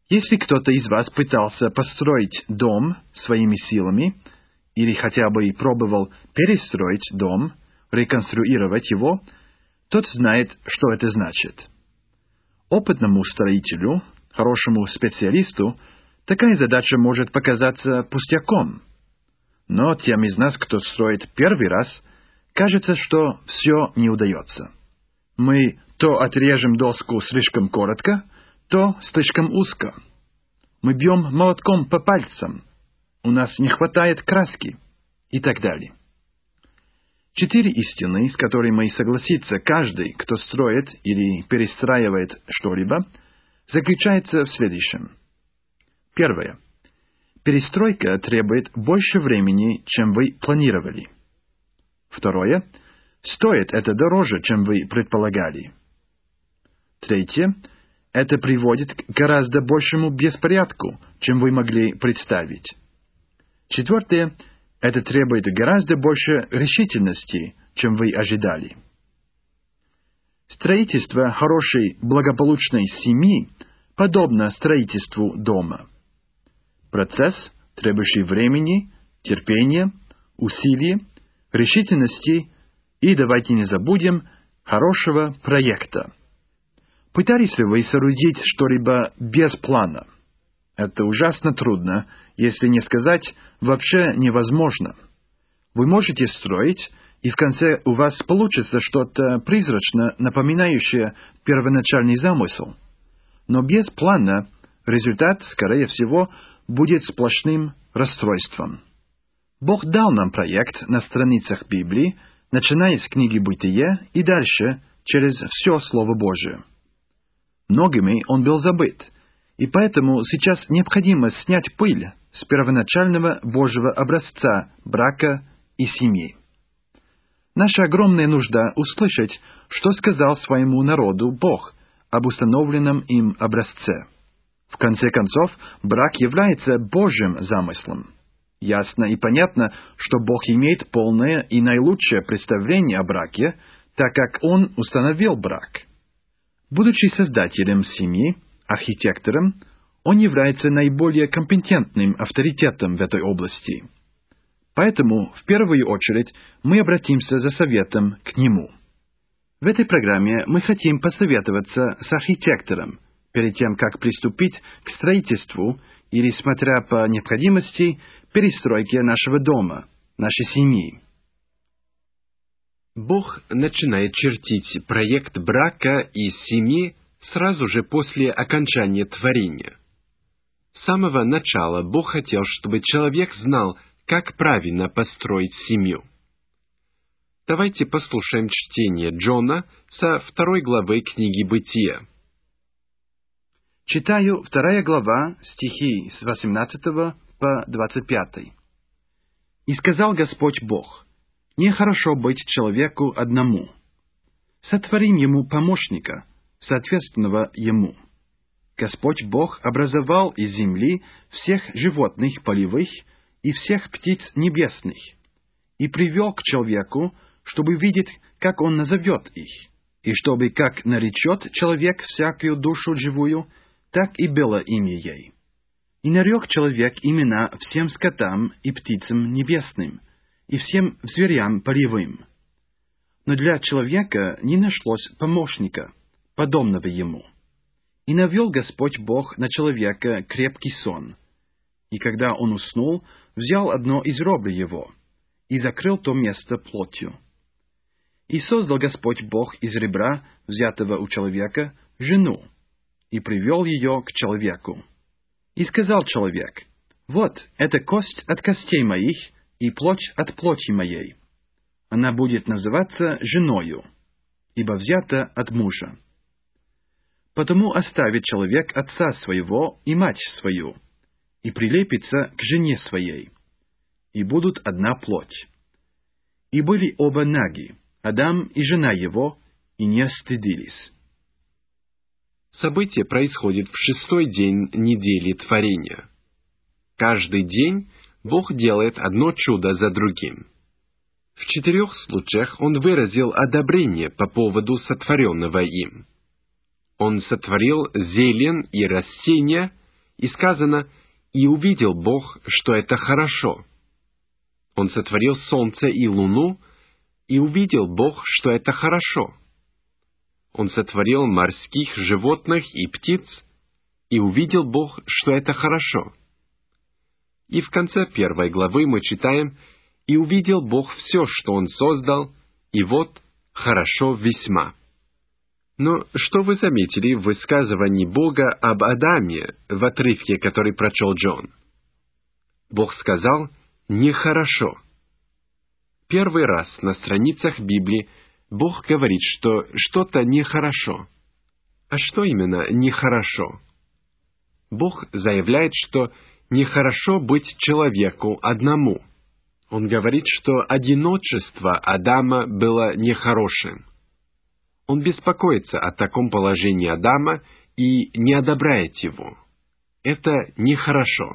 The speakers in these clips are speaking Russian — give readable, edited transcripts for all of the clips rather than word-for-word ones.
Если кто-то из вас пытался построить дом своими силами, или хотя бы и пробовал перестроить дом, реконструировать его, тот знает, что это значит. Опытному строителю, хорошему специалисту, такая задача может показаться пустяком. Но тем из нас, кто строит первый раз, кажется, что все не удается. Мы то отрежем доску слишком коротко, то слишком узко. Мы бьем молотком по пальцам. У нас не хватает краски. И так далее. 4 истины, с которыми согласится каждый, кто строит или перестраивает что-либо, заключается в следующем. Первое. Перестройка требует больше времени, чем вы планировали. Второе. Стоит это дороже, чем вы предполагали. Третье. Это приводит к гораздо большему беспорядку, чем вы могли представить. Четвертое. Это требует гораздо больше решительности, чем вы ожидали. Строительство хорошей, благополучной семьи подобно строительству дома. Процесс, требующий времени, терпения, усилий, решительности и, давайте не забудем, хорошего проекта. Пытались ли вы соорудить что-либо без плана? Это ужасно трудно, если не сказать вообще невозможно. Вы можете строить, и в конце у вас получится что-то призрачно напоминающее первоначальный замысел. Но без плана результат, скорее всего, будет сплошным расстройством. Бог дал нам проект на страницах Библии, начиная с книги Бытия и дальше, через все Слово Божие. Многими он был забыт, и поэтому сейчас необходимо снять пыль с первоначального Божьего образца брака и семьи. Наша огромная нужда услышать, что сказал своему народу Бог об установленном им образце. В конце концов, брак является Божьим замыслом. Ясно и понятно, что Бог имеет полное и наилучшее представление о браке, так как Он установил брак. Будучи создателем семьи, архитектором, он является наиболее компетентным авторитетом в этой области. Поэтому, в первую очередь, мы обратимся за советом к нему. В этой программе мы хотим посоветоваться с архитектором, перед тем, как приступить к строительству или, смотря по необходимости, перестройке нашего дома, нашей семьи. Бог начинает чертить проект брака и семьи сразу же после окончания творения. С самого начала Бог хотел, чтобы человек знал, как правильно построить семью. Давайте послушаем чтение Джона со 2 главы книги Бытия. Читаю 2 глава, стихи с 18 по 25. «И сказал Господь Бог: нехорошо быть человеку одному. Сотворим ему помощника, соответственного ему. Господь Бог образовал из земли всех животных полевых и всех птиц небесных, и привел к человеку, чтобы видеть, как он назовет их, и чтобы, как наречет человек всякую душу живую, так и было имя ей. И нарек человек имена всем скотам и птицам небесным, и всем зверям полевым. Но для человека не нашлось помощника, подобного ему. И навел Господь Бог на человека крепкий сон. И когда он уснул, взял одно из ребер его, и закрыл то место плотью. И создал Господь Бог из ребра, взятого у человека, жену, и привел ее к человеку. И сказал человек: вот, это кость от костей моих, и плоть от плоти моей. Она будет называться женою, ибо взята от мужа. Потому оставит человек отца своего и мать свою, и прилепится к жене своей, и будут одна плоть. И были оба наги, Адам и жена его, и не стыдились». Событие происходит в 6-й день недели творения. Каждый день Бог делает одно чудо за другим. В 4 случаях Он выразил одобрение по поводу сотворенного им. Он сотворил зелень и растения И сказано: «И увидел Бог, что это хорошо». Он сотворил солнце и луну, и увидел Бог, что это хорошо. Он сотворил морских животных и птиц, и увидел Бог, что это хорошо. И в конце 1 главы мы читаем: «И увидел Бог все, что Он создал, и вот хорошо весьма». Но что вы заметили в высказывании Бога об Адаме в отрывке, который прочел Джон? Бог сказал: «Нехорошо». Первый раз на страницах Библии Бог говорит, что что-то нехорошо. А что именно нехорошо? Бог заявляет, что нехорошо быть человеку одному. Он говорит, что одиночество Адама было нехорошим. Он беспокоится о таком положении Адама и не одобряет его. Это нехорошо.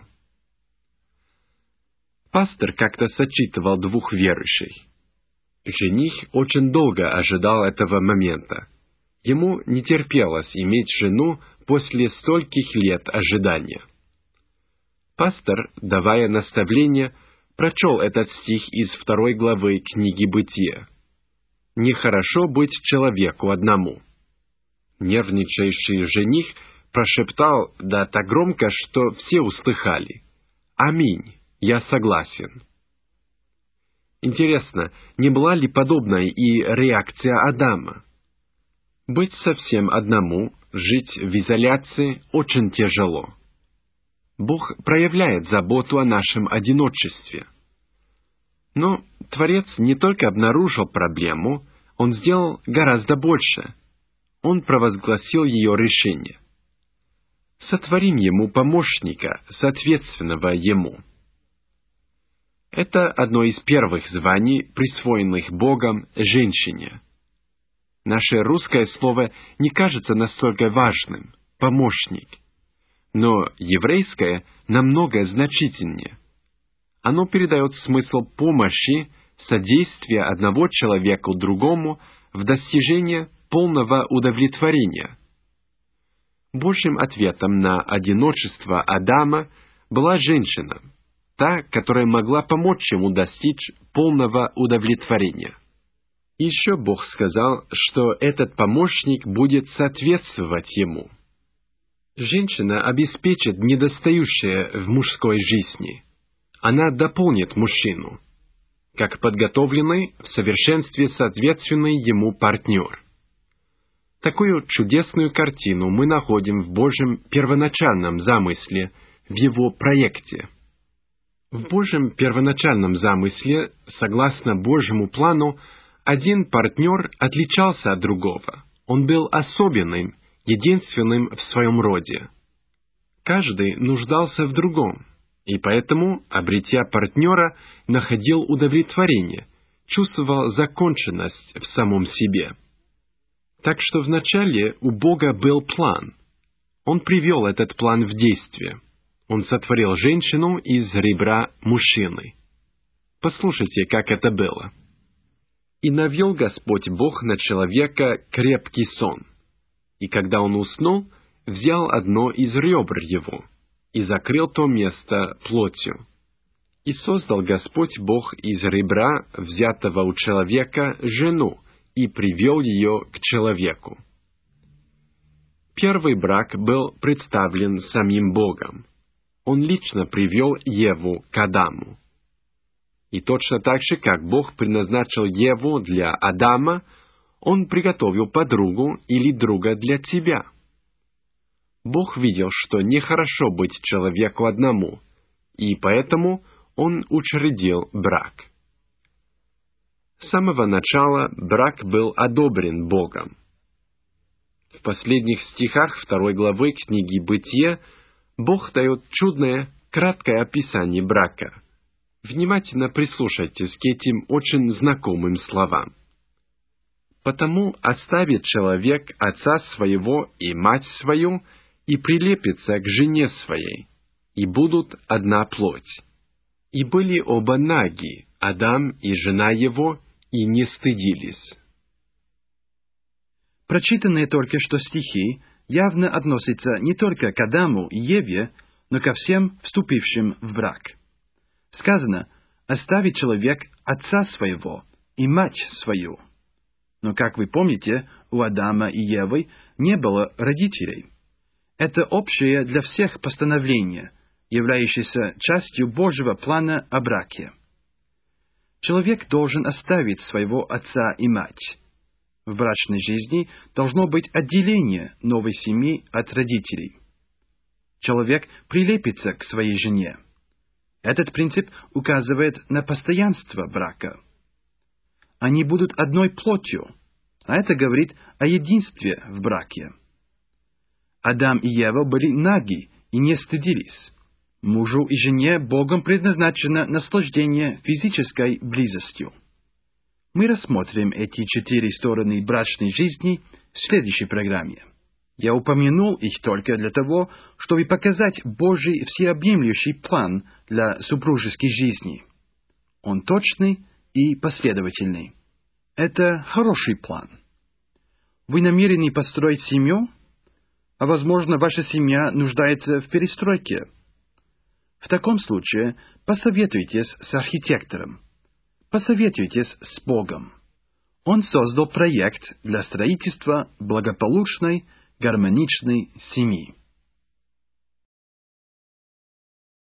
Пастор как-то сочетывал двух верующих. Жених очень долго ожидал этого момента. Ему не терпелось иметь жену после стольких лет ожидания. Пастор, давая наставление, прочел этот стих из 2 главы книги «Бытие». «Нехорошо быть человеку одному». Нервничающий жених прошептал да так громко, что все услыхали: «Аминь, я согласен». Интересно, не была ли подобной и реакция Адама? Быть совсем одному, жить в изоляции очень тяжело. Бог проявляет заботу о нашем одиночестве. Но Творец не только обнаружил проблему, Он сделал гораздо больше. Он провозгласил ее решение. Сотворим ему помощника, соответственного ему. Это одно из первых званий, присвоенных Богом женщине. Наше русское слово не кажется настолько важным — «помощник». Но еврейское намного значительнее. Оно передает смысл помощи, содействия одного человека другому в достижении полного удовлетворения. Божьим ответом на одиночество Адама была женщина, та, которая могла помочь ему достичь полного удовлетворения. Еще Бог сказал, что этот помощник будет соответствовать ему. Женщина обеспечит недостающее в мужской жизни. Она дополнит мужчину, как подготовленный, в совершенстве соответственный ему партнер. Такую чудесную картину мы находим в Божьем первоначальном замысле, в Его проекте. В Божьем первоначальном замысле, согласно Божьему плану, один партнер отличался от другого. Он был особенным, единственным в своем роде. Каждый нуждался в другом, и поэтому, обретя партнера, находил удовлетворение, чувствовал законченность в самом себе. Так что вначале у Бога был план. Он привел этот план в действие. Он сотворил женщину из ребра мужчины. Послушайте, как это было. «И навел Господь Бог на человека крепкий сон. И когда он уснул, взял одно из ребр его и закрыл то место плотью. И создал Господь Бог из ребра, взятого у человека, жену, и привел ее к человеку». Первый брак был представлен самим Богом. Он лично привел Еву к Адаму. И точно так же, как Бог предназначил Еву для Адама, Он приготовил подругу или друга для тебя. Бог видел, что нехорошо быть человеку одному, и поэтому Он учредил брак. С самого начала брак был одобрен Богом. В последних стихах 2 главы книги «Бытие» Бог дает чудное, краткое описание брака. Внимательно прислушайтесь к этим очень знакомым словам. «Потому оставит человек отца своего и мать свою, и прилепится к жене своей, и будут одна плоть. И были оба наги, Адам и жена его, и не стыдились». Прочитанные только что стихи явно относятся не только к Адаму и Еве, но ко всем вступившим в брак. Сказано: «Оставит человек отца своего и мать свою». Но, как вы помните, у Адама и Евы не было родителей. Это общее для всех постановление, являющееся частью Божьего плана о браке. Человек должен оставить своего отца и мать. В брачной жизни должно быть отделение новой семьи от родителей. Человек прилепится к своей жене. Этот принцип указывает на постоянство брака. Они будут одной плотью, а это говорит о единстве в браке. Адам и Ева были наги и не стыдились. Мужу и жене Богом предназначено наслаждение физической близостью. Мы рассмотрим эти 4 стороны брачной жизни в следующей программе. Я упомянул их только для того, чтобы показать Божий всеобъемлющий план для супружеской жизни. Он точный и последовательный. Это хороший план. Вы намерены построить семью? А возможно, ваша семья нуждается в перестройке. В таком случае посоветуйтесь с архитектором. Посоветуйтесь с Богом. Он создал проект для строительства благополучной, гармоничной семьи.